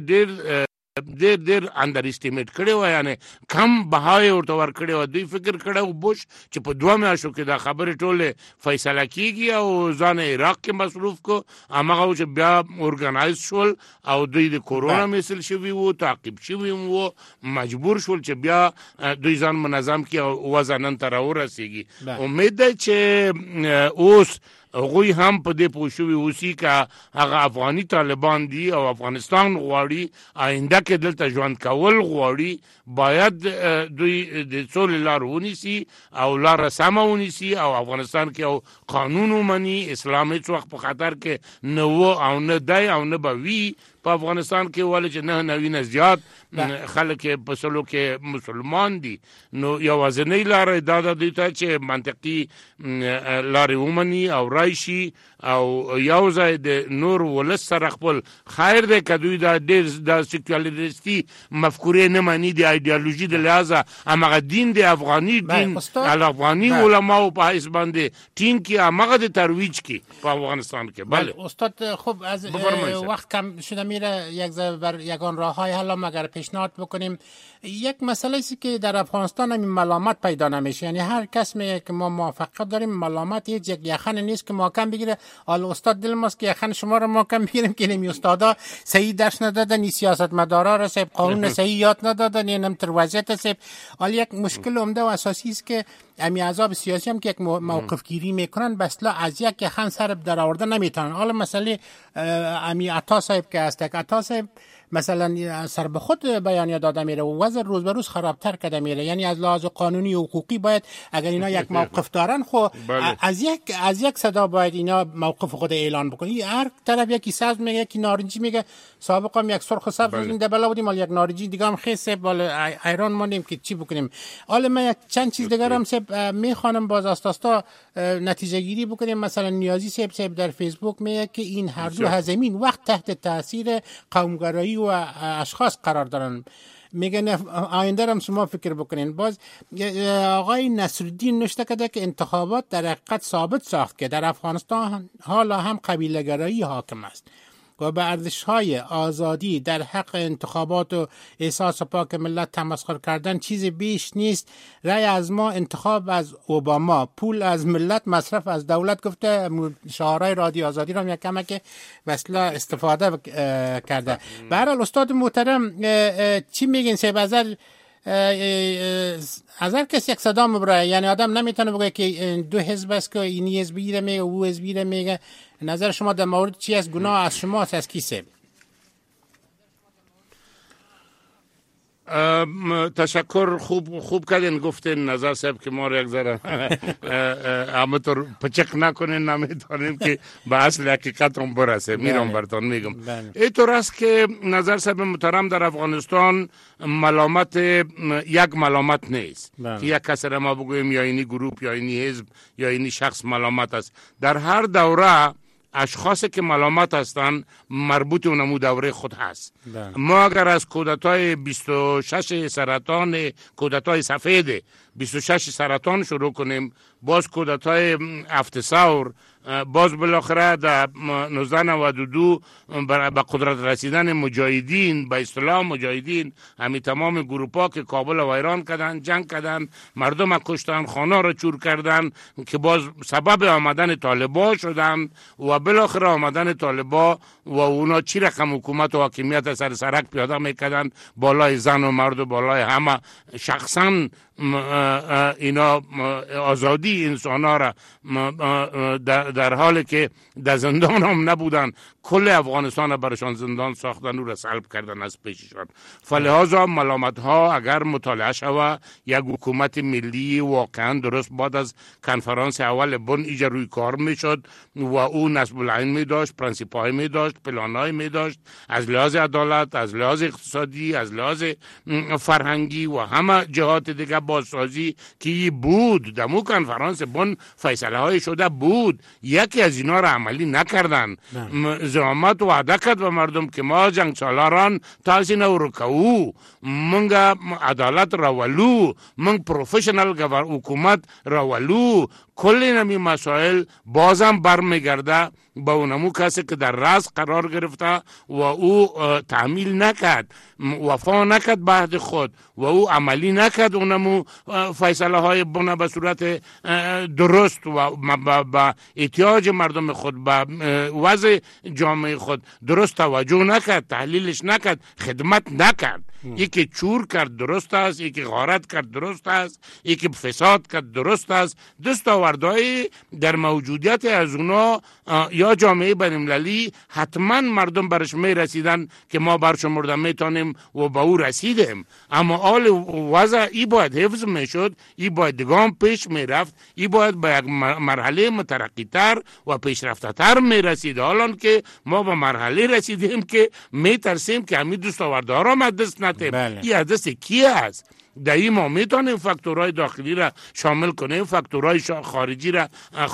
ډېر اندر اسټیمیټ کړی و، یعنی کم بهای ورته ورکړی و. دوی فکر کړی و بوش چې په 2 میاشتو کې دا خبرې ټولې فیصله کیږي او ځان عراق کې مصروف کو. همغه چې بیا اورګنایز شول او دوی د کورونا مثل شوي وو، تعقیب شوي وو، مجبور شول چې بیا دوی ځان منظم کړي او وضع نن ته راورسېږي. امید ده چې اوس هغوی هم په دې پوه شوي اوسي که هغه افغاني طالبان دي او افغانستان غواړي آینده کې دلته ژوند کول غواړي، باید دوی د سولې لار ونیسي او لاره سمه ونیسي او افغانستان کې او قانون ومني. اسلام هیڅ وخت په خطر کې نه و او نه دی او نه به وي په افغانستان کې، ولې چې 9 زیات خلک په سلو کې مسلمان دي. نو یوازینۍ لاره دا ده دوی ته چې منطقي لارې ومني او راشي او یو ځای د نور ولس سره خپل خیر دی که دوی دا ډېر د سیکولریستي مفکورې نه مني، د ایډیالوژي د لحاظه همغه دین د افغاني دین افغاني علماو په حیث باندې ټینګ کړي، همغه د ترویج کړي په افغانستان کې. بله استاد، خوب از وقت کم شده میره، یگان راه های حالا مگر پیشنهاد بکنیم. یک مسئله است که در افغانستان هم ملامت پیدا نمیشه، یعنی هر کس میگه که ما موافقت داریم، ملامت هیچ یک یخن نیست که محکم بگیره. حالا استاد دل ماست که یخن شما رو محکم بگیریم که نمی استادا صحیح درس ندادن، نی سیاستمدارا را صاحب قانون صحیح یاد ندادن، نیم تر وضعیت صاحب. حالا یک مشکل عمده و اساسی است که امی احزاب سیاسی هم که یک موقف گیری میکنن به اصطلاح از یک یخن سر در آورده نمیتونن. حالا مسئله امی عطا صاحب که است، عطا صاحب مثلا سر به خود بیانیه داده میره و وضع روز به روز خرابتر کرده میره. یعنی از لحاظ قانونی و حقوقی باید اگر اینا یک موقف دارن خو از یک صدا باید اینا موقف خود اعلان بکنن. هر طرف یکی سبز میگه، یکی نارنجی میگه. سابقا هم یک سرخ و سبز بودیم دبلا بودیم، حالا یک نارنجی دیگه هم خیسه، بالا حیران ماندیم که چی بکنیم. حالا من یک چند چیز دیگه هم میخوانم باز آستاستا نتیجه گیری بکنیم. مثلا نیازی صاحب در فیسبوک میگه که این هر دو حزمین وقت تحت تاثیر قومگرایی و اشخاص قرار دارن. میگن آینده هم شما فکر بکنین. باز آقای نصرالدین نوشته کرده که انتخابات در حقیقت ثابت ساخت که در افغانستان حالا هم قبیله گرایی حاکم است و به ارزش‌های آزادی در حق انتخابات و احساس پاک ملت تمسخر کردن چیز بیش نیست. رأی از ما، انتخاب از اوباما، پول از ملت، مصرف از دولت. گفته شعارهای رادیو آزادی را یک کمک وصله استفاده کرده. به هر حال استاد محترم چی میگین صاحب؟ از هر کسی یک صدا مبرای، یعنی آدم نمیتونه بگه که دو حزب است که اینی حزبی را میگه او حزبی را میگه. نظر شما در مورد چی است؟ گناه از شماست از کیسه؟ تشکر. خوب کردین گفتین نظر صاحب که ما رو یک ذره همطور پچک نکنین، نمیتونیم که به اصل حقیقت هم برسه. میرم براتون میگم اینطور است که نظر صاحب محترم در افغانستان ملامت یک ملامت نیست که یک کس را ما بگویم یا اینی گروپ یا اینی حزب یا اینی شخص ملامت است. در هر دوره اشخاصی که ملامت هستند مربوط اونمو دوره خود هست. ما اگر از کودتای 26 سرطان، کودتای سفید 26 سرطان شروع کنیم، باز کودتای افتثور، باز بالاخره در 1992 به قدرت رسیدن مجاهدین، به اصطلاح مجاهدین، همین تمام گروپا که کابل رو ویران کردن، جنگ کردن، مردم رو کشتن، خانه رو چور کردن، که باز سبب آمدن طالبا شدن و بالاخره آمدن طالبا و اونا چی رقم حکومت و حاکمیت سر سرک پیاده میکردن، بالای زن و مرد و بالای همه. شخصا اینا آزادی انسان ها را در حالی که در زندان هم نبودن، کل افغانستان را برشان زندان ساختن و را سلب کردن از پیششان. فلهذا ملامت ها اگر مطالعه شود، یک حکومت ملی واقعا درست بعد از کنفرانس اول بن ایجا روی کار می شد و او نصب العین می داشت، پرنسیپ های می داشت، پلان های می داشت، از لحاظ عدالت، از لحاظ اقتصادی، از لحاظ فرهنگی و همه جهات دیگه بازسازی که بود. دمو کنفرانس بن فیصله های شده بود، یکی از اینا را عملی نکردن. زعامت وعده کرد به مردم که ما جنگ سالاران تاسین او رکو، منگا عدالت راولو، منگ پروفیشنل حکومت راولو. کل نمی مسائل بازم برمیگرده با اونمو کسی که در راست قرار گرفته و او تعمیل نکرد، وفا نکرد به عهد خود و او عملی نکرد اونمو فیصله های بنا به صورت درست و با احتیاج مردم خود، با وضع جامعه خود درست توجه نکرد، تحلیلش نکرد، خدمت نکرد. یکی چور کرد درست است، یکی غارت کرد درست است، یکی فساد کرد درست است. دستاوردهای در موجودیت از اونا یا جامعه بین‌المللی حتما مردم برش می رسیدن که ما برشمرده میتونیم و با او رسیدیم. اما آل وضع ای باید حفظ میشد، ای باید دگام پیش میرفت، ای باید به یک مرحله مترقی تر و پیشرفته تر میرسید. حالان که ما به مرحله رسیدیم که میترسیم که همین دستاوردها را مدست نتیم. این از دست کی است؟ در این ما میتونیم فاکتورهای داخلی را شامل کنیم، فاکتورهای خارجی را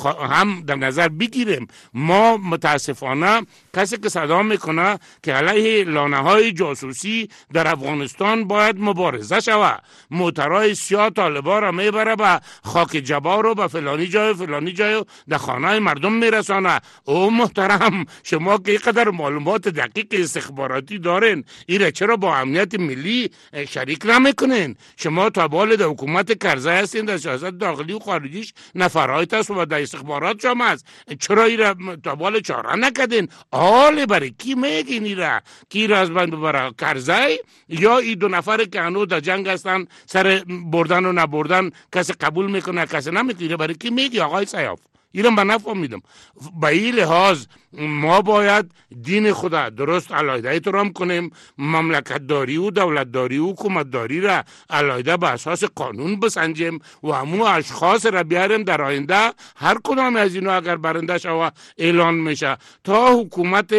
هم در نظر بگیریم. ما متاسفانه کسی که صدا میکنه که علیه لانه های جاسوسی در افغانستان باید مبارزه شود، موترهای سیاه طالبا را میبره به خاک جبار و به فلانی جای در خانه مردم میرسانه. او محترم، شما که اینقدر معلومات دقیق استخباراتی دارین، این چرا با امنیت ملی شریک نمیکنین؟ شما تابع در حکومت کرزی هستین، در سیاست داخلی و خارجیش نفرایت است و در استخبارات شما است. چرا این تابع چاره نکردین؟ حال برای کی میگین ایره؟ کی را از بند ببره؟ کرزی یا این دو نفر که هنوز در جنگ هستن، سر بردن و نبردن کسی قبول میکنه کسی نمیکنه؟ برای کی میگی آقای سیاف؟ ایران من نفهمیدم. به این لحاظ ما باید دین خدا درست علیحده احترام کنیم، مملکت داری و دولت داری و حکومت داری را علیحده به اساس قانون بسنجیم و همون اشخاص را بیاریم در آینده. هر کدام از اینا اگر برنده شود اعلان میشه تا حکومت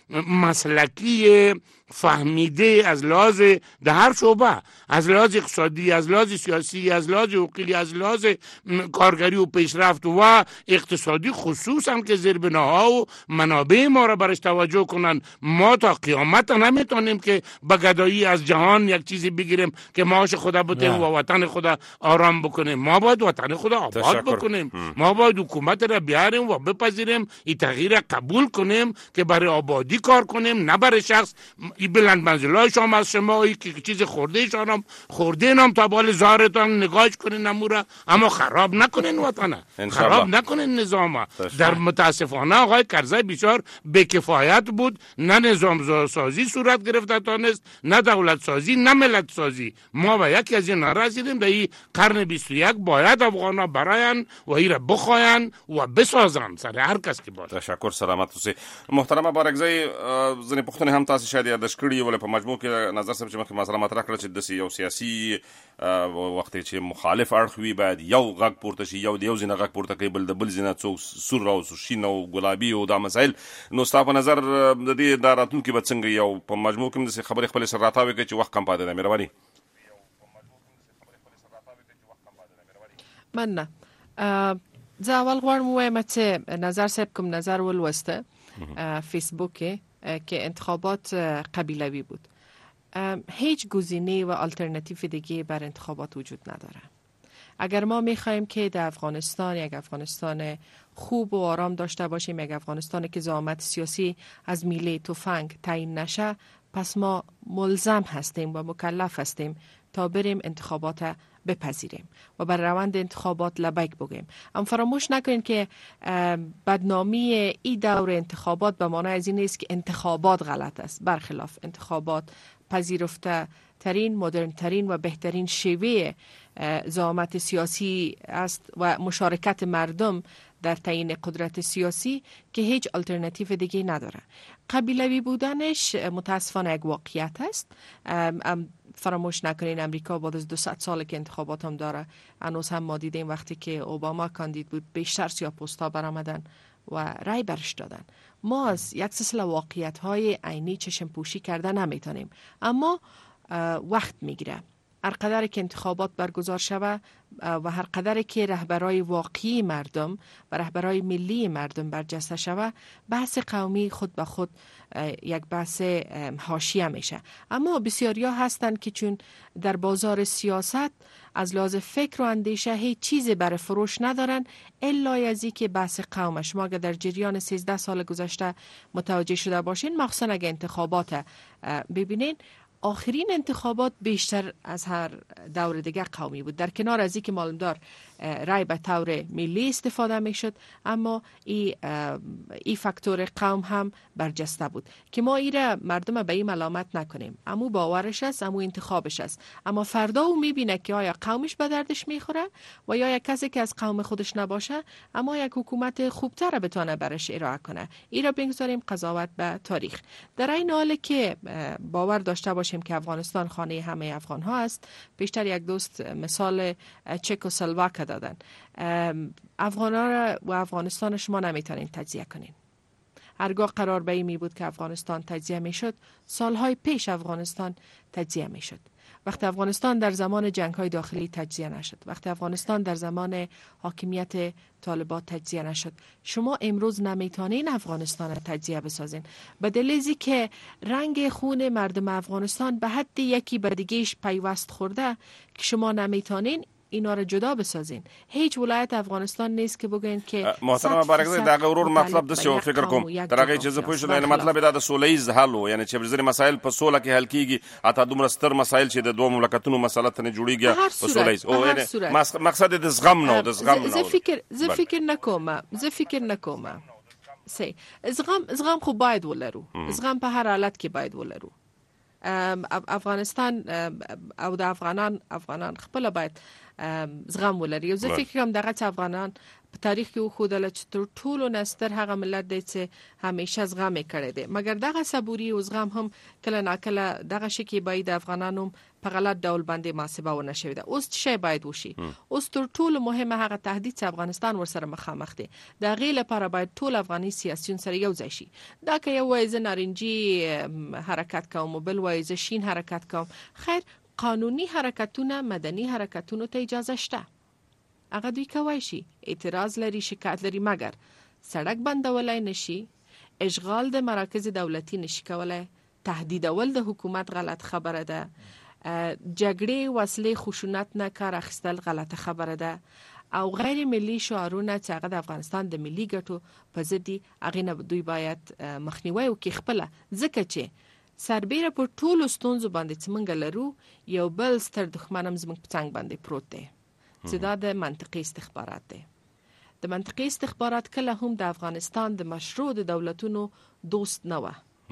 مسلکی فهمیده از لحاظ در هر شعبه، از لحاظ اقتصادی، از لحاظ سیاسی، از لحاظ حقوقی، از لحاظ کارگری و پیشرفت و اقتصادی، خصوصا که زیربناها و منابع ما را برش توجه کنن. ما تا قیامت نمیتونیم که به گدایی از جهان یک چیزی بگیریم که معاش خدا بتیم و وطن خدا آرام بکنیم. ما باید وطن خدا آباد بکنیم. ما باید حکومت را بیاریم و بپذیریم، این تغییر قبول کنیم که برای آبادی کار کنیم، نه برای شخص. این بلند منزلای شما از شما که چیز خورده شما خورده نام تا بال زارتان نگاهش کنین نمورا، اما خراب نکنین وطنه، خراب نکنین نظامه. در متاسفانه آقای کرزی بسیار بکفایت بود، نه نظام سازی صورت گرفته تانست، نه دولت سازی، نه ملت سازی. ما به یکی از این رسیدیم. در این قرن 21 باید افغانا براین و این را بخواین و بسازن سر هر کس که باشه. تشکر، سلامت اوسئ. محترم بارگزی، ځنې پوښتنې هم تاسو شاید گردش کړي ولې په مجموع کې نظر صاحب چې مخکې مسله مطرح کړه چې د یو سیاسي وخت چې مخالف اړخ وي باید یو غږ پورته شي، یو د یو ځینه غږ پورته کوي، بل د بل ځینه څوک سور او شین او ګلابي او دا مسایل. نو ستا په نظر د دې دا راتلونکي به څنګه یو په مجموع کې داسې خبرې خپلې سره راتاوې کوي چې وخت کم پاتې دی؟ مهرباني. مننه. زه اول غواړم ووایم چې نظر صاحب کوم نظر ولوسته فیسبوک که انتخابات قبیلوی بود. هیچ گزینه و آلترناتیو دیگه بر انتخابات وجود نداره. اگر ما میخوایم که در افغانستان یک افغانستان خوب و آرام داشته باشیم، یک افغانستانی که زعامت سیاسی از میله تفنگ تعیین نشه، پس ما ملزم هستیم و مکلف هستیم تا بریم انتخابات بپذیریم و بر روند انتخابات لبیک بگیم. اما فراموش نکنین که بدنامی ای دور انتخابات به معنای از این نیست که انتخابات غلط است. برخلاف، انتخابات پذیرفته ترین، مدرن ترین و بهترین شیوه زعامت سیاسی است و مشارکت مردم در تعیین قدرت سیاسی که هیچ آلترناتیو دیگه نداره. قبیلوی بودنش متاسفانه یک واقعیت است. فراموش نکنین امریکا بعد از 200 سال که انتخابات هم داره، هنوز هم ما دیدیم وقتی که اوباما کاندید بود بیشتر سیاه‌پوستا برآمدن و رای برش دادن. ما از یک سلسله واقعیت های عینی چشم پوشی کرده نمیتونیم، اما وقت میگیره. هر قدر که انتخابات برگزار شود و هر قدر که رهبرای واقعی مردم و رهبرای ملی مردم برجسته شود، بحث قومی خود به خود یک بحث حاشیه میشه. اما بسیاریا هستند که چون در بازار سیاست از لحاظ فکر و اندیشه هیچ چیزی برای فروش ندارن الا از اینکه بحث قوم. شما اگر در جریان 13 سال گذشته متوجه شده باشین، مخصوصا اگر انتخابات ببینین، آخرین انتخابات بیشتر از هر دور دیگه قومی بود. در کنار از اینکه معلوم دار رای به طور ملی استفاده میشد، اما ای فاکتور قوم هم برجسته بود که ما ایره مردم به این ملامت نکنیم. امو باورش است، امو انتخابش است. اما فردا او میبینه که آیا قومش به دردش میخوره و یا یک کسی که از قوم خودش نباشه اما یک حکومت خوبتر بتونه برش ارائه کنه. ایره بگذاریم قضاوت به تاریخ. در این حال که باور داشته باشیم که افغانستان خانه همه افغان ها است، بیشتر یک دوست مثال چکسلواک دادن. افغان‌ها و افغانستان شما نمیتونین تجزیه کنین. هرگاه قرار به این می بود که افغانستان تجزیه میشد، سالهای پیش افغانستان تجزیه میشد. وقتی افغانستان در زمان جنگ‌های داخلی تجزیه نشد، وقتی افغانستان در زمان حاکمیت طالبان تجزیه نشد، شما امروز نمیتونین افغانستان را تجزیه بسازین. به دلیلی که رنگ خون مردم افغانستان به حد یکی به دیگهش پیوست خورده که شما نمیتونین اینا رو جدا بسازین. هیچ ولایت افغانستان نیست که بگین که محترم مبارکزی دغه ورور مطلب د څه فکر کوم درغه چې زه پوه شوم یعنی مطلب دا د سولهیز حل و یعنی چې بزري مسایل په سوله کې حل کیږي، اته دومره ستر مسایل چې د دوه مملکتونو مسله ته جوړیږي په سولهیز او یعنی مقصد د زغم نه، د زغم نه. زه فکر نکوم سی زغم خو باید ولرو. زغم په هر حالت کې باید ولرو. افغانستان او د افغانان خپل باید زغم ولري. او زه فکر کوم دغه افغانان په تاریخ کې وښودل چې تر ټولو نستر هغه ملت دی چې همیشه زغم کړی دی، مګر دغه صبوري او زغم هم کله ناکله دغه شي کې باید افغانانو په غلط ډول باندې محاسبه ونه شوی ده. اوس څه شی باید وشي؟ اوس تر ټولو مهمه هغه تهدید چې افغانستان ورسره مخامخ دی، د هغې لپاره باید ټول افغاني سیاسیون سره یو ځای شي. دا که یو وایي زه نارنجي حرکت کوم او بل وایي زه شین حرکت کوم، خیر قانوني حرکتونه مدني حرکتونو ته اجازه شته، هغه دوی کوي شي، اعتراض لري، شکایت لري، مګر سړک بندولای نشي، اشغال د مراکز دولتي نشي کولای، تهدیدول د حکومت غلط خبره ده، جګړې وسلې خشونت نه کار اخیستل غلط خبره ده، او غیر ملی شعارونه چې هغه د افغانستان د ملي ګټو په ضد دي، هغې نه دوی باید مخنیوی وکړي خپله، ځکه چې سربیره پر ټولو ستونزو باندې چې موږ لرو یو بل ستر دښمن هم زموږ په څنګ باندې پروت دی چې دا د منطقي استخبارات دی. د منطقي استخبارات کله هم د افغانستان د مشروع د دولتونو دوست نه وه،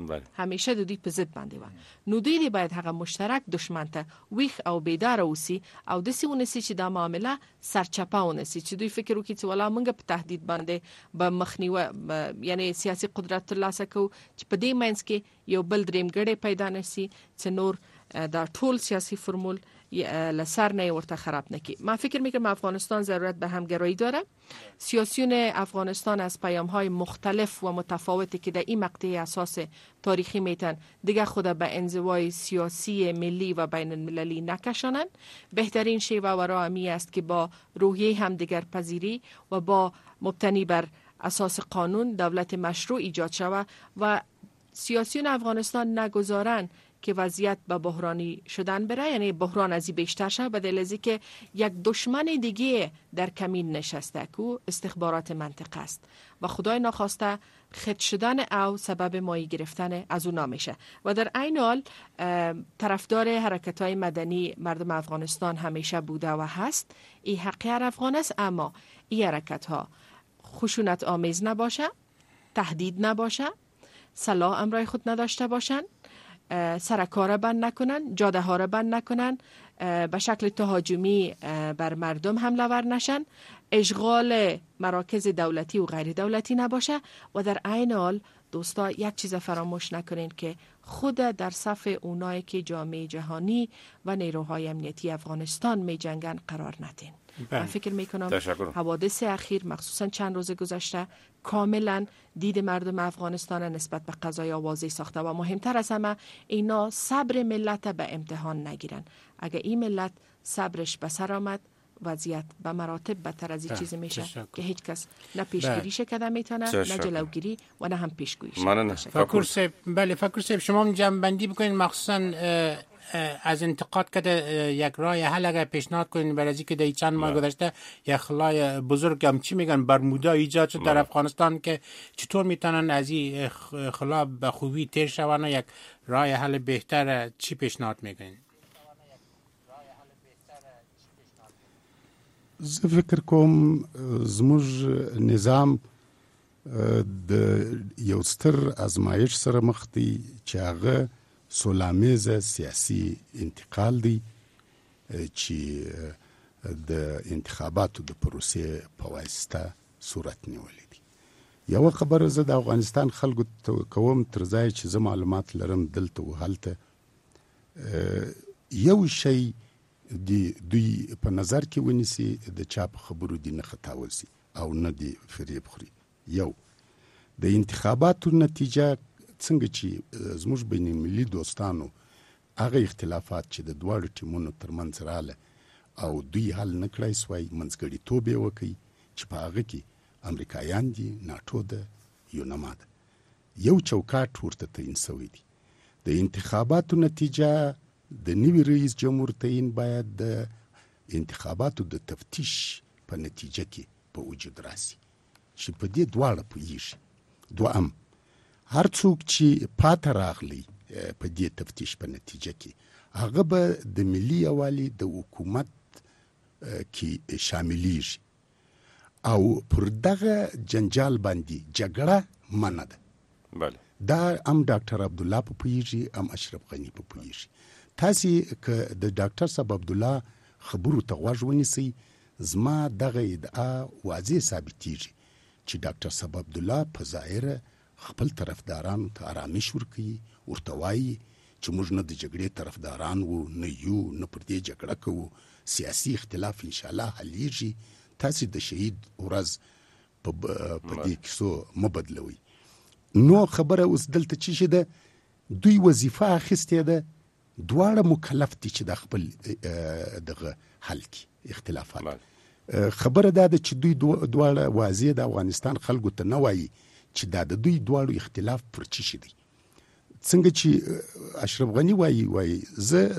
همیشه د دوی په ضد باندې و. نو دوی باید هغه مشترک دشمن ته ویښ او بیدار اوسي او داسې ونسي چې دا معامله سرچپه ونسي، چې دوی فکر وکړي چې ولا موږ په تهدید باندې به مخنیوي یعنی سیاسي قدرت ترلاسه کوو، چې په دې منځ کې یو بل دریم ګړی پیدا نشي چې نور دا ټول سیاسی فرمول لسر نه ورته خراب نکی. من فکر میکنم افغانستان ضرورت به همگرایی داره. سیاسیون افغانستان از پیام‌های مختلف و متفاوتی که در این مقطع اساس تاریخی میتن دیگه خود به انزوای سیاسی ملی و بین المللی نکشانند. بهترین شیوه و راه می است که با روحیه همدیگر پذیری و با مبتنی بر اساس قانون دولت مشروع ایجاد شود و سیاسیون افغانستان نگذارن که وضعیت به بحرانی شدن بره، یعنی بحران ازی بیشتر شه، به دلیل از که یک دشمن دیگه در کمین نشسته که استخبارات منطقه است و خدای ناخواسته خط شدن او سبب مایی گرفتن از اونا میشه. و در عین حال طرفدار حرکت‌های مدنی مردم افغانستان همیشه بوده و هست. این حق هر افغان است، اما این حرکت‌ها خشونت آمیز نباشه، تهدید نباشه، سلاح امرای خود نداشته باشن، سرکا را بند نکنن، جاده ها را بند نکنن، به شکل تهاجمی بر مردم حمله ور نشن، اشغال مراکز دولتی و غیر دولتی نباشه. و در عین حال دوستا یک چیز فراموش نکنین که خود در صف اونایی که جامعه جهانی و نیروهای امنیتی افغانستان می جنگن قرار ندین. من فکر میکنم حوادث اخیر مخصوصا چند روز گذشته کاملا دید مردم افغانستان نسبت به قضایا واضح ساخته و مهمتر از همه اینا صبر ملت به امتحان نگیرن. اگه این ملت صبرش به سر آمد وضعیت به مراتب بدتر از این چیزی میشه که هیچ کس نه پیشگیریش کده میتونه، نه جلوگیری و نه هم پیشگوییش. فکر صاحب شما جمع‌بندی بکنید، مخصوصا از انتقاد کده یک راه حل اگر پیشنهاد کنین برای اینکه در چند ماه گذشته یک خلای بزرگ هم چی میگن برمودا ایجاد شد در افغانستان که چطور میتونن از این خلا به خوبی تیر شون و یک راه حل بهتر چی پیشنهاد میکنین؟ زه فکر کوم زموږ نظام د یو ستر ازمایش سره مخ دی چې هغه سولامیزه سیاسي انتقال دی چې د انتخاباتو د پروسې په واسطه صورت نیولې دي. یو خبره زه د افغانستان خلکو ته کوم تر ځای چې زه معلومات لرم دلته و هلته یو شی دی دوی په نظر کې ونیسي د چا په خبرو دی نه خطاول سي او نه دی فریب خوري. یو د انتخاباتو نتیجه څنګه چې زموږ بین المللي دوستانو هغه اختلافات چې د دواړو ټیمونو ترمنځ رااله او دوی حل نه کړای سوای منځګړیتوب یې وکړي چې په هغه کې امریکایان دي، ناټو ده، یونما ده، یو چوکاټ ورته تعین سوی دی. د انتخاباتو نتیجه د نوي رئیس جمهور تعین باید د انتخاباتو د تفتیش په نتیجه کې په وجود راسي چې په دې دواړه پوهیږي. دوهم هر څوک چې پاته راغلی په دې تفتیش په نتیجه کې هغه به د ملي یووالي د حکومت کې شاملیږي او پر دغه جنجال باندې جګړه منع ده. بله دا هم ډاکټر عبدالله په پوهیږي، هم اشرف غني په پوهیږي. تاسې که د ډاکټر صاحب عبدالله خبرو ته غوږ ونیسئ، زما دغه ادعا واضح ثابتیږي چې ډاکټر صاحب عبدالله په ظاهره خپل طرفدارانو ته آرامش ورکوي، ورته وایي چې موږ نه د جګړې طرفداران وو، نه یو، نه پر دې جګړه کوو، سیاسي اختلاف انشاءالله حلیږي، تاسې د شهید ورځ په دې کیسو مه بدلوئ. نو خبره اوس دلته چې شي ده، دوی وظیفه اخیستې ده، دواړه مکلف دي چې د خپل دغه حل کې اختلافات. خبره دا ده چې دوی دواړه واضح د افغانستان خلکو ته نه وایي چې دا د دوی دواړو اختلاف پر چی شي دی. څنګه چې اشرف غني وایي زه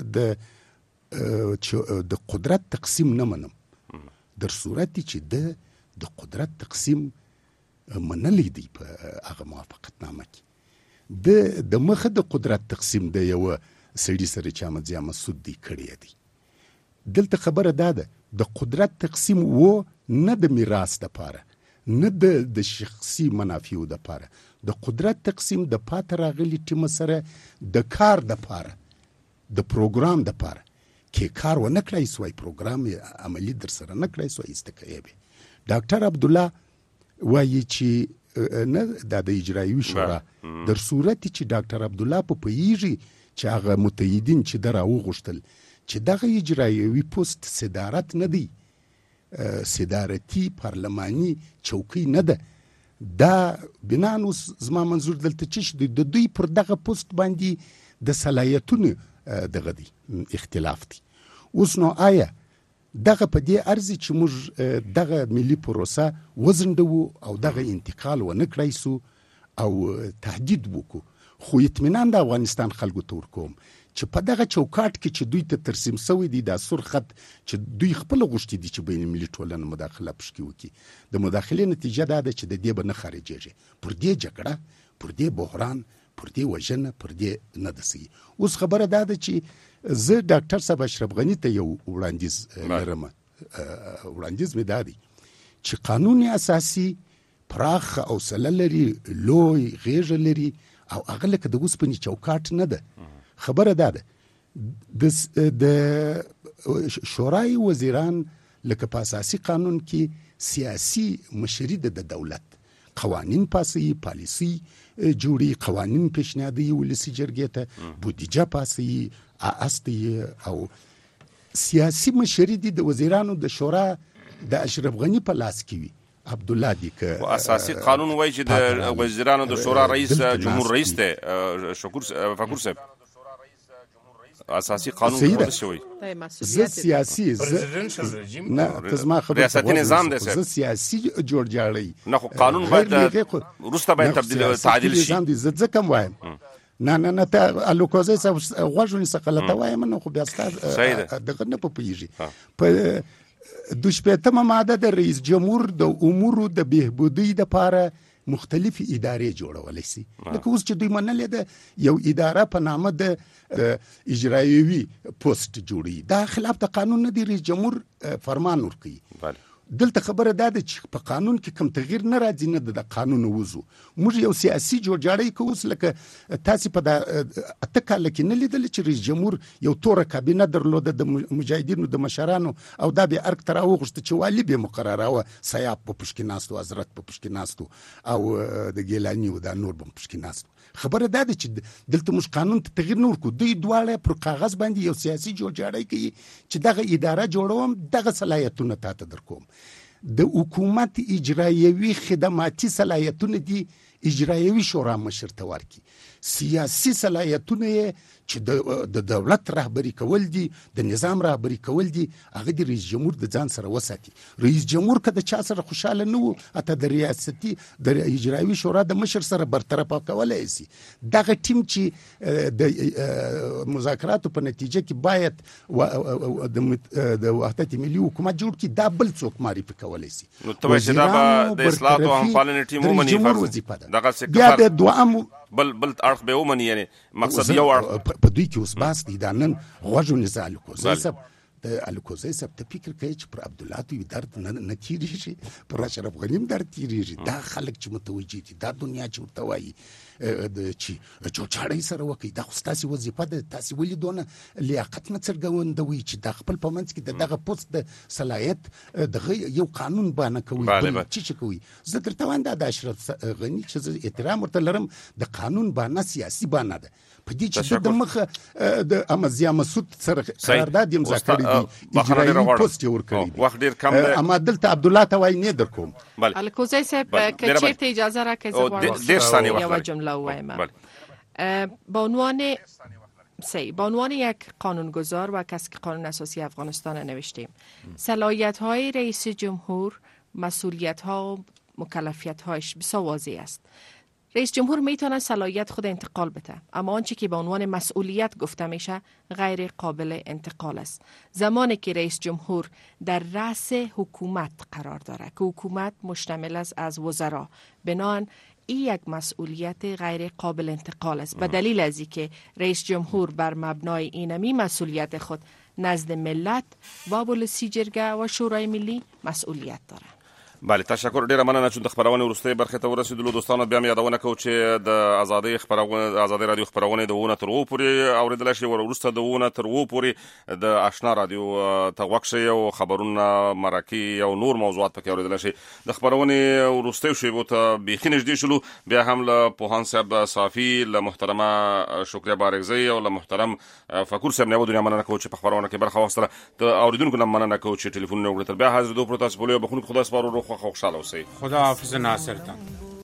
د قدرت تقسیم نه منم، در صورت چې د قدرت تقسیم منلی دی په هغه موافقتنامه کې د مخه د قدرت تقسیم د یو سړي سره چې احمد ضیاء مسعود دی کړی دی. دلته خبره دا ده د قدرت تقسیم و نه د میراث دپاره، نه د شخصي منافعو دپاره، د قدرت تقسیم د پات راغلي ټیم سره د کار د پاره د پروګرام د پاره کې کار و نه کړای سوی پروګرام عملی در سره نه کړای سوی استکایبه. ډاکټر عبد الله وایي چې نه د اجرایوي شورا در صورت چې ډاکټر عبد الله په پیږي چې هغه متحدین چې دراو غشتل چې دغه اجرایوي پوسټ صدارت نه دی، صدارتي پارلماني چوکۍ نه ده. دا بنان اوس زما منظور دلته چې د دوی پر دغه پوسټ باندې د صلاحیتونو دغه دی اختلاف دی. اوس نو آیا دغه په دې ارزي چې موږ دغه ملي پروسه وزندو او دغه انتقال و نه کړای سو او تهدید وکړو، خو اطمینان د افغانستان خلکو ته ورکوم چې په دغه چوکاټ کې چې دوی ته ترسیم شوی دی دا سور خط چې دوی خپل غوښتي دي چې بین المللي ټولنه مداخله پشکې وکړي، د مداخلې نتیجه دا ده چې د دې به نه خارجېږي. پر دې جګړه، پر دې بحران، پر دې وژنه، پر دې نه دسي. اوس خبره دا ده چې زه ډاکټر صاحب اشرف غنی ته یو وړاندیز لرم. وړاندیز مې دا دی چې قانون اساسي پراخ او حوصله لري، لوی غیږه لري او هغه لکه د اوسپنې چوکاټ نه ده. خبره دا ده د شورای وزیران لکه په اساسي قانون کې سیاسي مشري د دولت قوانین پاسي، پالیسي جوړي، قوانین پیشنهادي ولسی جرګې ته، بودیجه پاسي استی او سیاسي مشري دي د وزیرانو د شورا د اشرف غنی په لاس کې وي. عبد الله دی که اساسي قانون وایي چې د وزیرانو د شورا رئیس جمهور رئیس ته فقور صاحب اساسي قانون جوړ شوی. زه سیاسي نه تزما خبره ریاستي نظام دی، زه سیاسي جوړ جاړی نه، خو قانون باید روسته باید تعدیل شي. زه کوم وایم نه ته الوکوزه غوښنی سقلته وایم نو خو بیا ستاسو دغه نه پوهیږي. په دوشپېتمه ماده د رئیس جمهور د امورو د بهبودی د پاره مختلفي ادارې جوړولای شي. لکه اوس چې دوی منلې ده یو اداره په نامه د اجرایوي پوسټ جوړي، دا خلاف د قانون نه دی. رئیس جمهور فرمان ورکوي. دلته خبره دا ده چې په قانون کې کوم تغییر نه راځي، نه د قانون وضو. موږ یو سیاسي جوړجاړی کوو. اوس لکه تاسو په اته کال کې نه لیدل چې رئیس جمهور یو توره کابینه درلوده د مجاهدینو د مشرانو او دا به ارک تر اوغشت چې والی به مقرره سیاب په پشکیناستو، حضرت په پشکیناستو او د ګیلانی او د نور په پشکیناستو. خبره دا ده چې دلته موږ قانون ته تغییر نه ورکو. دوی دواړه پر کاغذ باندې یو سیاسي جوړجاړی کوي چې دغه اداره جوړوم، دغه صلاحیتونه تاسو درکوم. د حکومت اجرایوي خدماتي صلاحیتونه دي اجرایوي شورا مشر ته ورکي. سیاسي صلاحیتونه چې د دولت رهبری کول دي، د نظام رهبری کول دي، هغه د رئیس جمهور د ځان سره وساتي. رئیس جمهور که د چا سره خوشاله نه وو اته د ریاستي د اجرایوي شورا د مشر سره برطرف کولای شي. دغه ټیم چې د مذاکراتو په نتیجه کې باید د وحدت ملي حکومت جوړ کړي، دا بل څوک معرفي کولای شي. نو ته چې دا د اصلاحات او همپالنې ټیم ومني دغه څه بیا د دوام بل اړخ به ومني، یعنی مقصد یو اړخ په دوی کې اوس باس دي. دا نن غوږو نزال کو زه د الکوزي سب ته فکر کوي چې پر عبد الله دوی درد نه تیریږي، پر اشرف غنی درد تیریږي. دا خلک چې متوجي دي، دا دنیا چې ورته وایي چې چوچاړی سره وکي، دا خو ستاسو وظیفه ده. تاسو ولې دونه لیاقت نه څرګندوي چې د خپل په منځ کې دغه پوسټ د صلاحیت د یو قانون باندې کوي چې کوي. زه درته وایم د اشرف غنی چې احترام ورته لرم، د قانون باندې سیاسي باندې ده. په دې چې د مخ د امزیا مسعود سره قرارداد یم ذکر دي اجرایي پوسټ ورکړي وخت ډیر کم دی. اما دلته عبد الله ته وای نه درکوم. الکوزی صاحب که چیرته اجازه را که یو جمله وایم به عنوان یک قانونگذار و کسی که قانون اساسی افغانستان نوشتیم، صلاحیت های رئیس جمهور، مسئولیت ها و مکلفیت هایش بسیار واضح است. رئیس جمهور میتونه صلاحیت خود انتقال بده، اما آنچه که به عنوان مسئولیت گفته میشه غیر قابل انتقال است. زمانی که رئیس جمهور در رأس حکومت قرار داره که حکومت مشتمل است از وزرا، بنابراین این یک مسئولیت غیر قابل انتقال است. به دلیل از اینکه رئیس جمهور بر مبنای اینمی مسئولیت خود نزد ملت و ولسی جرگه و شورای ملی مسئولیت داره. بله تشکر ډیره مننه چې د خبرونه ورسته برخه ته ورسېدلو. دوستانو بیا یادونه کوم چې د آزادۍ خبرونه آزادۍ رادیو خبرونه د ونه تر و پورې اوریدل شي ورسته د ونه تر و پورې د آشنا رادیو تغوښ شي او خبرونه مرکي او نور موضوعات پکې اوریدل شي. د خبرونه ورسته شي وو ته بيخي نږدې شلو. بیا هم له پوهان صاحب صافي له محترمه شکریا بارګزی او له محترم فکر صاحب نو دنیا مننه کوم چې په خبرونه کې برخه واخیسته. ته اوریدونکو نن مننه کوم چې ټلیفون نو تر بیا حاضر دوه پروتاس بولیو بخونو خدای سپارو خوشاله اوسئ. خدا حافظ ناصر.